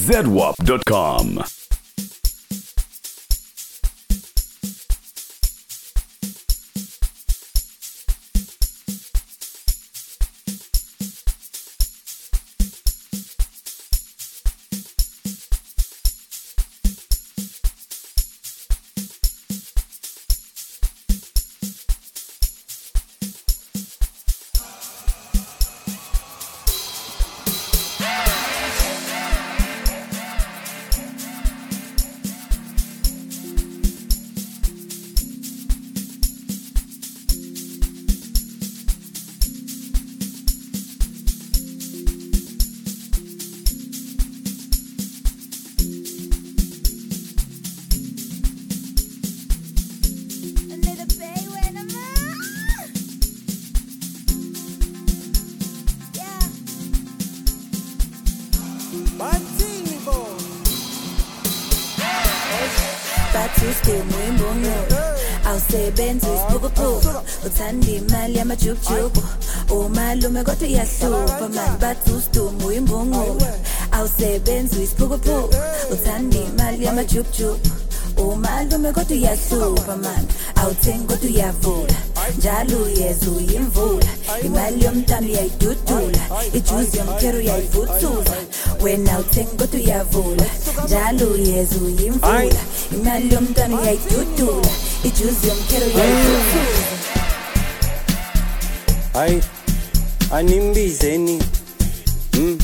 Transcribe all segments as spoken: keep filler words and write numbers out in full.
Z W A P dot com. Awusebenzi isiphukuphuku uthanda imali yamajukujuku umalume kodwa uyahlupha mani bathi usidumo uyimbungulu awusebenzi isiphukuphuku uthanda imali yamajukujuku umalume kodwa uyahlupha mani awuthengi kodwa uyavula njalo uyeza uyimvula imali yomntana uyayidudula ijuzi yomkhero uyayivuthuza wena awuthengi kodwa uyavula njalo uyeza uyimvula imali yomntana uyayidudula ijuzi yomkhero uyayivuthuza. Ay, animbizeni mm.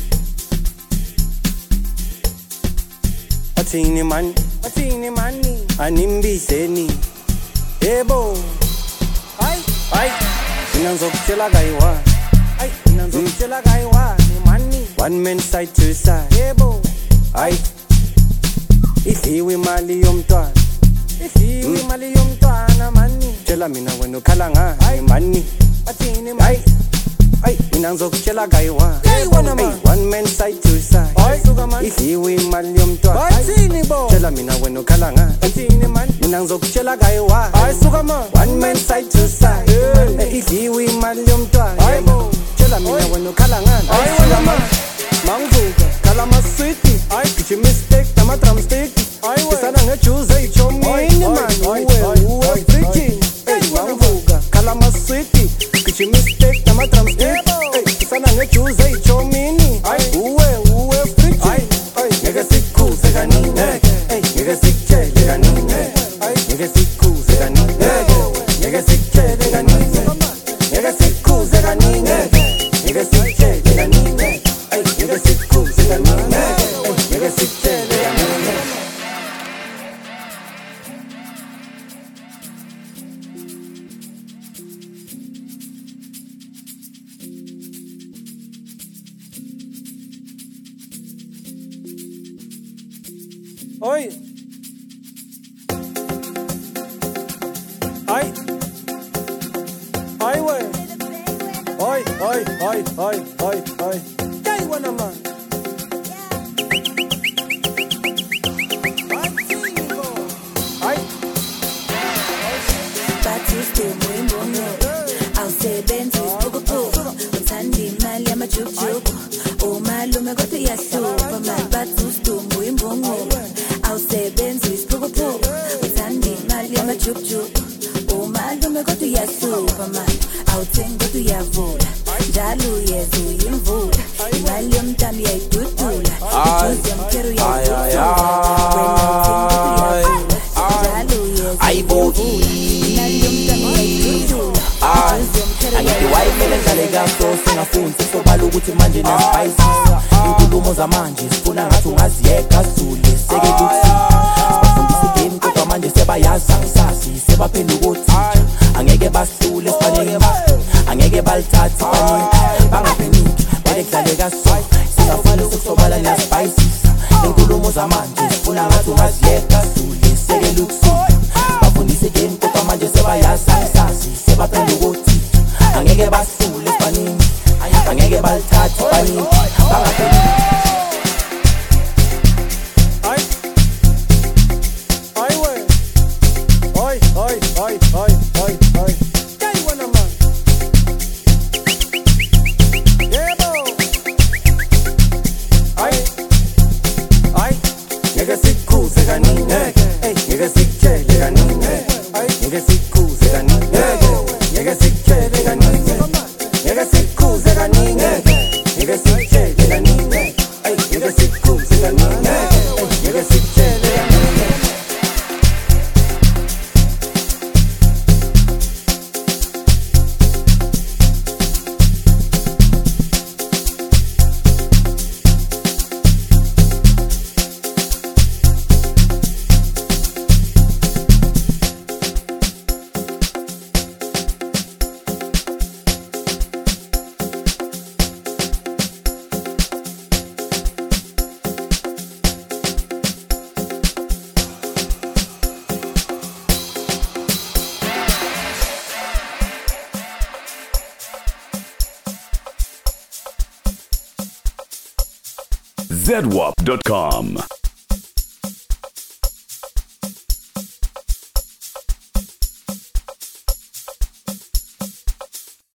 Athini man, athini mani animbizeni Ebo Ay, ay Mina ngizokutshela kayiwa Ay, mina ngizokutshela kayiwa ni mani One man side to side Ebo Ay Idliwe imali yomntwana Idliwe imali yomntwana mani Tshela mina wena ukhala ngani mani Athini mani Ay, mina ngizokutshela kayiwa One man side to side Idliwe imali yomntwana Athini bo Tshela mina wena ukhala ngani Athini mani Mina ngizokutshela kayiwa One man side to side Idliwe imali yomntwana Tshela mina wena ukhala ngani Athini mani Mangivuka khala maswiti Githi mistake nama drumstick Isana ngejuice eyichomini man Uwe uwe freaking Mangivuka khala maswiti Githi mistake nama drumstick Isana ngejuice eyichomini Uwe uwe freaking Ngeke sikhuze kanini Ngeke sikutshele kanini Ngeke sikhuze kanini Ngeke sikutshele kanini Ngeke sikhuze kanini Ngeke sikutshele kanini Ngeke sikhuze kanini Ngeke sikutshele kanini. Oi. Ai. Ai we. Oi, oi, oi, oi, oi, oi. Dai wana man. Ai. Bathi usidumo uyimbungulu awusebenzi isiphukuphuku uthanda imali yamajukujuku umalume kodwa uyahlupha mani bathi usidumo uyimbungulu awusebenzi isiphukuphuku uthanda imali yamajukujuku umalume kodwa uyahlupha mani awuthengi kodwa uyavula njalo uyeza uyimvula imali yomntana uyayidudula ijuzi yomkhero uyayivuthuza wena awuthengi kodwa uyavula njalo uyeza uyimvula imali yomntana uyayidudula Angithi wayimele njalo kaso singafuni sobala ukuthi manje na spices inkulumo zamanje sifuna ngathi ungaziyeka zule seke kuthi bafundisa game kodwa manje sebayazi angisazi sebaphenduka othisha angeke bahlule sifanele angeke balithathe baningi bangapheniki balekudlale kaso singafuni sokusobala na spices inkulumo zamanje sifuna ngathi ungaziyeka zule seke kuthi bafundisa game kodwa manje sebayazi angisazi sebaphenduka othisha angeke bahlule sifanele angeke balithathe baningi bangapheniki. Z W A P dot com.